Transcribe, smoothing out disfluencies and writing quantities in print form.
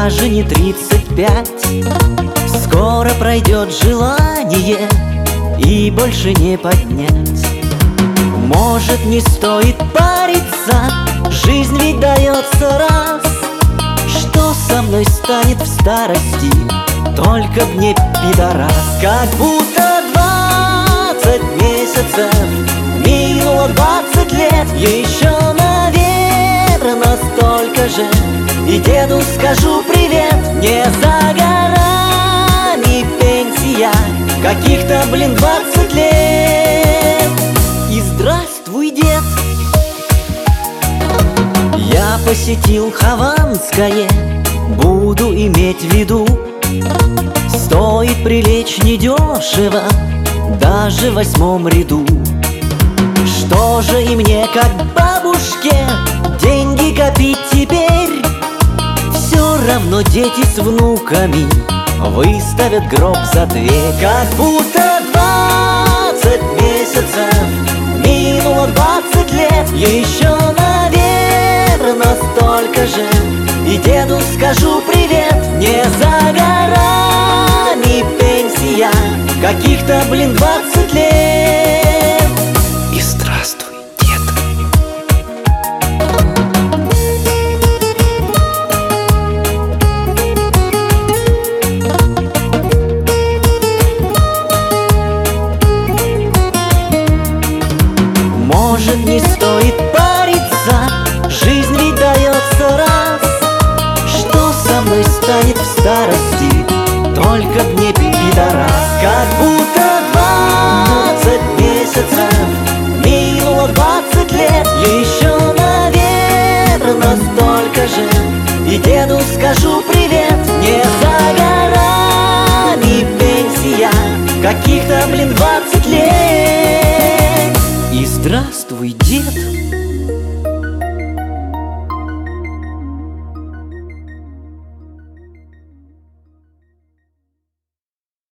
даже не 35. Скоро пройдет желание и больше не поднять. Может, не стоит париться, жизнь ведь дается раз. Что со мной станет в старости, только б не пидорас. Как будто 20 месяцев минуло 20 лет. Еще, наверно, столько же. И деду скажу привет. Не за горами пенсия, каких-то, 20 лет. И здравствуй, дед. Я посетил Хованское, буду иметь в виду. Стоит прилечь недешево, даже в 8 ряду. Что же и мне, как бабушке, деньги копить теперь? Все равно дети с внуками выставят гроб за дверь. Как будто 20 месяцев минуло 20 лет. Еще, наверно, столько же. И деду скажу привет. Не за горами пенсия, каких-то, 20 лет. И здравствуй, дед. Может, не стоит париться, жизнь ведь дается раз. Что со мной станет в старости, только б не пидорас. Как будто 20 месяцев минуло 20 лет. Еще, наверно, столько же. И деду скажу привет. Не за горами пенсия, каких-то, 20 лет.